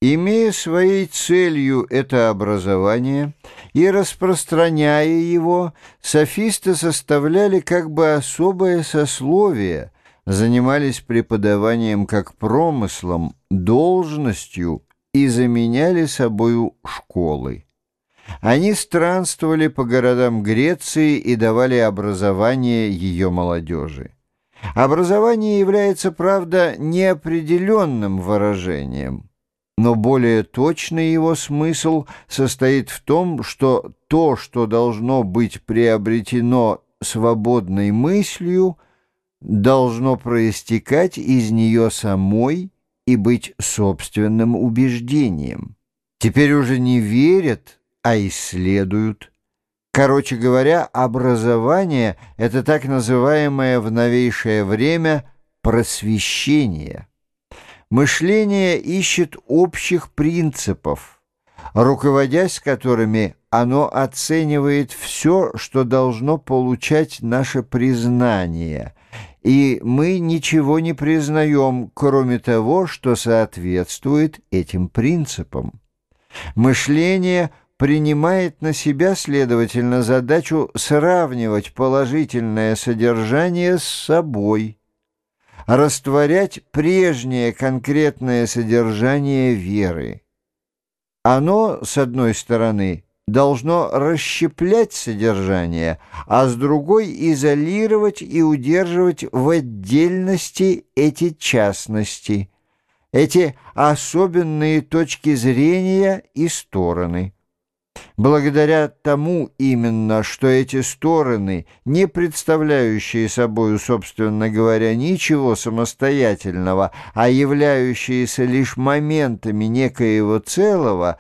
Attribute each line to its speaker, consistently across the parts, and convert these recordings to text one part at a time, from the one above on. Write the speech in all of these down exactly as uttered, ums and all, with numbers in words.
Speaker 1: Имея своей целью это образование и распространяя его, софисты составляли как бы особое сословие, занимались преподаванием как промыслом, должностью и заменяли собою школы. Они странствовали по городам Греции и давали образование ее молодежи. Образование является, правда, неопределенным выражением, но более точный его смысл состоит в том, что то, что должно быть приобретено свободной мыслью, должно проистекать из нее самой и быть собственным убеждением. Теперь уже не верят, а исследуют. Короче говоря, образование — это так называемое в новейшее время просвещение. Мышление ищет общих принципов, руководясь которыми оно оценивает все, что должно получать наше признание, и мы ничего не признаем, кроме того, что соответствует этим принципам. Мышление принимает на себя, следовательно, задачу сравнивать положительное содержание с собой, растворять прежнее конкретное содержание веры. Оно, с одной стороны, должно расщеплять содержание, а с другой изолировать и удерживать в отдельности эти частности, эти особенные точки зрения и стороны. Благодаря тому именно, что эти стороны, не представляющие собою, собственно говоря, ничего самостоятельного, а являющиеся лишь моментами некоего целого,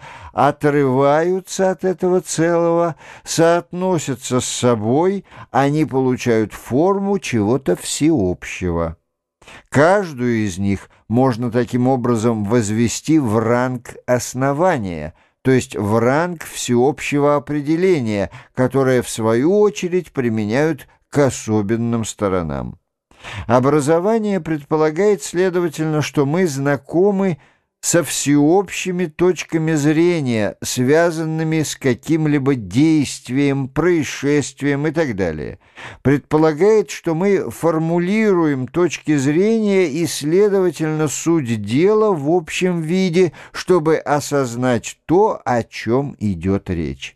Speaker 1: отрываются от этого целого, соотносятся с собой, они получают форму чего-то всеобщего. Каждую из них можно таким образом возвести в ранг основания, то есть в ранг всеобщего определения, которое в свою очередь применяют к особенным сторонам. Образование предполагает, следовательно, что мы знакомы со всеобщими точками зрения, связанными с каким-либо действием, происшествием и так далее. Предполагает, что мы формулируем точки зрения и, следовательно, суть дела в общем виде, чтобы осознать то, о чем идет речь.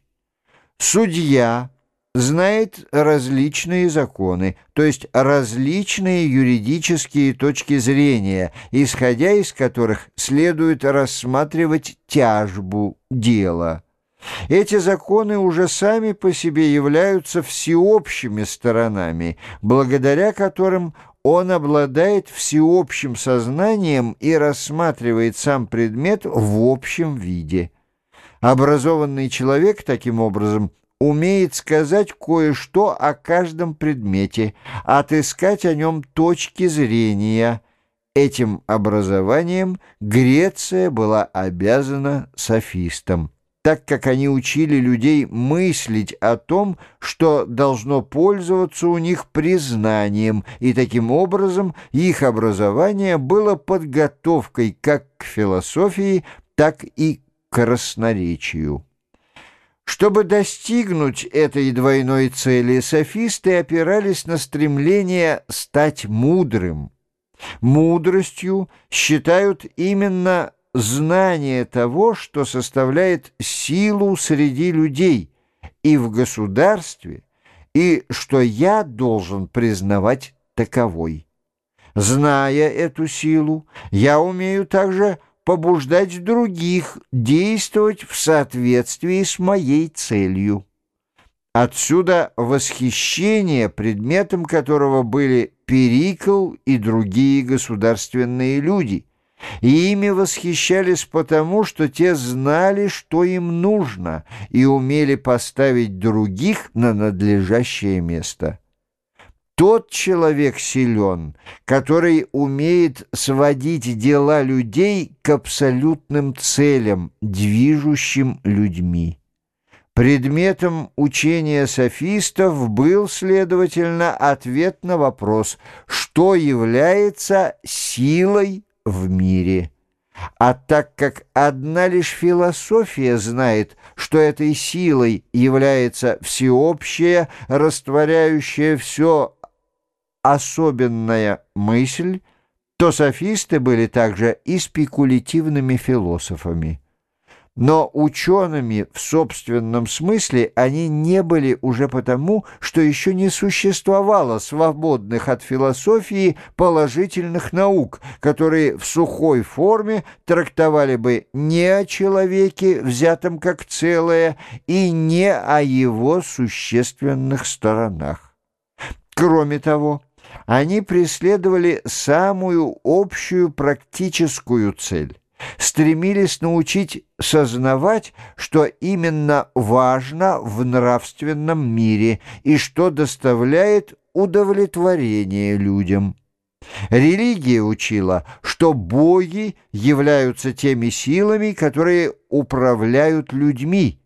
Speaker 1: Судья знает различные законы, то есть различные юридические точки зрения, исходя из которых следует рассматривать тяжбу дела. Эти законы уже сами по себе являются всеобщими сторонами, благодаря которым он обладает всеобщим сознанием и рассматривает сам предмет в общем виде. Образованный человек, таким образом, умеет сказать кое-что о каждом предмете, отыскать о нем точки зрения. Этим образованием Греция была обязана софистам, так как они учили людей мыслить о том, что должно пользоваться у них признанием, и таким образом их образование было подготовкой как к философии, так и к красноречию. Чтобы достигнуть этой двойной цели, софисты опирались на стремление стать мудрым. Мудростью считают именно знание того, что составляет силу среди людей и в государстве, и что я должен признавать таковой. Зная эту силу, я умею также побуждать других действовать в соответствии с моей целью. Отсюда восхищение, предметом которого были Перикл и другие государственные люди. И ими восхищались потому, что те знали, что им нужно, и умели поставить других на надлежащее место. Тот человек силен, который умеет сводить дела людей к абсолютным целям, движущим людьми. Предметом учения софистов был, следовательно, ответ на вопрос, что является силой в мире. А так как одна лишь философия знает, что этой силой является всеобщая, растворяющая все особенная мысль, то софисты были также и спекулятивными философами. Но учеными в собственном смысле они не были уже потому, что еще не существовало свободных от философии положительных наук, которые в сухой форме трактовали бы не о человеке, взятом как целое, и не о его существенных сторонах. Кроме того, они преследовали самую общую практическую цель. Стремились научить сознавать, что именно важно в нравственном мире и что доставляет удовлетворение людям. Религия учила, что боги являются теми силами, которые управляют людьми.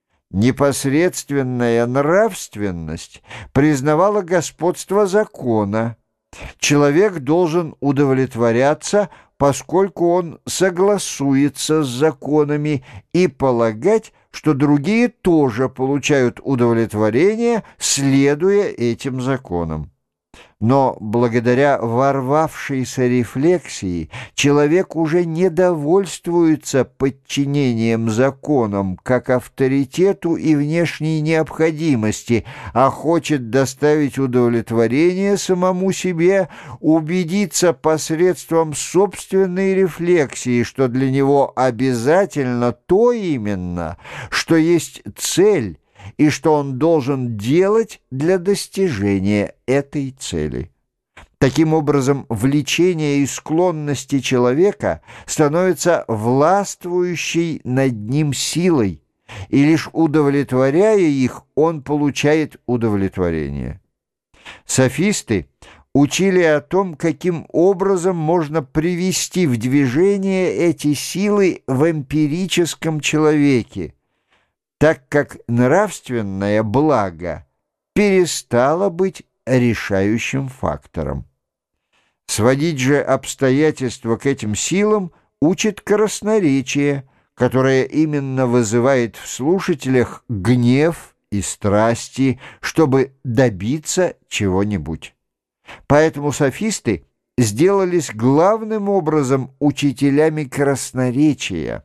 Speaker 1: Непосредственная нравственность признавала господство закона. Человек должен удовлетворяться, поскольку он согласуется с законами, и полагать, что другие тоже получают удовлетворение, следуя этим законам. Но благодаря ворвавшейся рефлексии человек уже не довольствуется подчинением законам как авторитету и внешней необходимости, а хочет доставить удовлетворение самому себе, убедиться посредством собственной рефлексии, что для него обязательно то именно, что есть цель, и что он должен делать для достижения этой цели. Таким образом, влечение и склонности человека становятся властвующей над ним силой, и лишь удовлетворяя их, он получает удовлетворение. Софисты учили о том, каким образом можно привести в движение эти силы в эмпирическом человеке, так как нравственное благо перестало быть решающим фактором. Сводить же обстоятельства к этим силам учит красноречие, которое именно вызывает в слушателях гнев и страсти, чтобы добиться чего-нибудь. Поэтому софисты сделались главным образом учителями красноречия.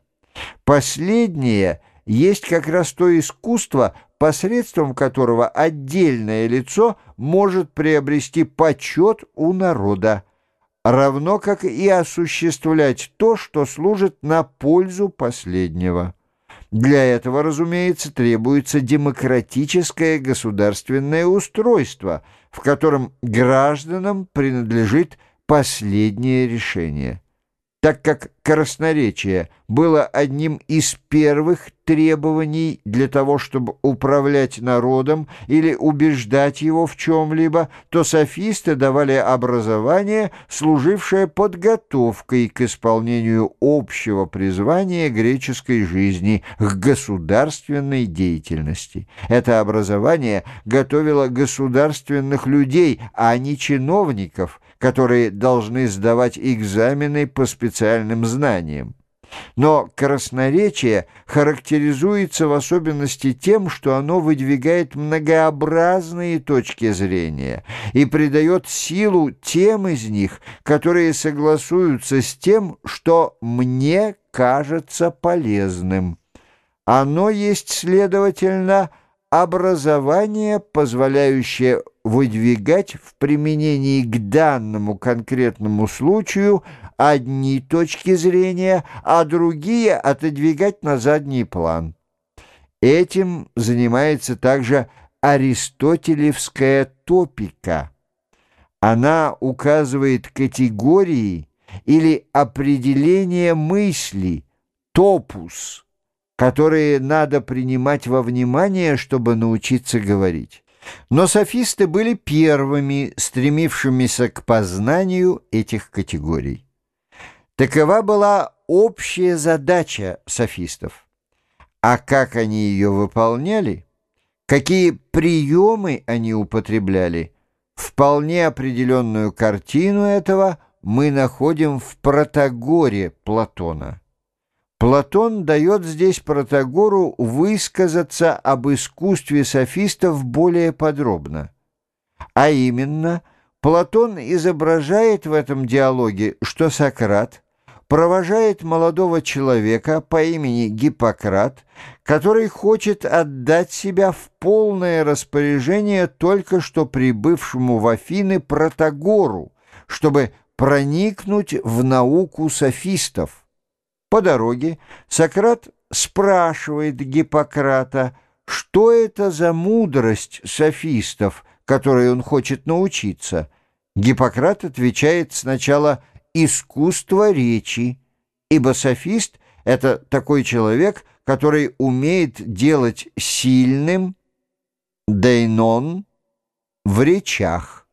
Speaker 1: Последнее – есть как раз то искусство, посредством которого отдельное лицо может приобрести почет у народа, равно как и осуществлять то, что служит на пользу последнего. Для этого, разумеется, требуется демократическое государственное устройство, в котором гражданам принадлежит последнее решение. Так как красноречие было одним из первых требований для того, чтобы управлять народом или убеждать его в чем-либо, то софисты давали образование, служившее подготовкой к исполнению общего призвания греческой жизни, к государственной деятельности. Это образование готовило государственных людей, а не чиновников, которые должны сдавать экзамены по специальным знаниям. Но красноречие характеризуется в особенности тем, что оно выдвигает многообразные точки зрения и придает силу тем из них, которые согласуются с тем, что мне кажется полезным. Оно есть, следовательно, образование, позволяющее выдвигать в применении к данному конкретному случаю одни точки зрения, а другие отодвигать на задний план. Этим занимается также аристотелевская топика. Она указывает категории или определения мысли, топус, которые надо принимать во внимание, чтобы научиться говорить. Но софисты были первыми, стремившимися к познанию этих категорий. Такова была общая задача софистов. А как они ее выполняли, какие приемы они употребляли, вполне определенную картину этого мы находим в Протагоре Платона. Платон дает здесь Протагору высказаться об искусстве софистов более подробно. А именно, Платон изображает в этом диалоге, что Сократ провожает молодого человека по имени Гиппократ, который хочет отдать себя в полное распоряжение только что прибывшему в Афины Протагору, чтобы проникнуть в науку софистов. По дороге Сократ спрашивает Гиппократа, что это за мудрость софистов, которой он хочет научиться. Гиппократ отвечает сначала «искусство речи», ибо софист — это такой человек, который умеет делать сильным дейнон в речах.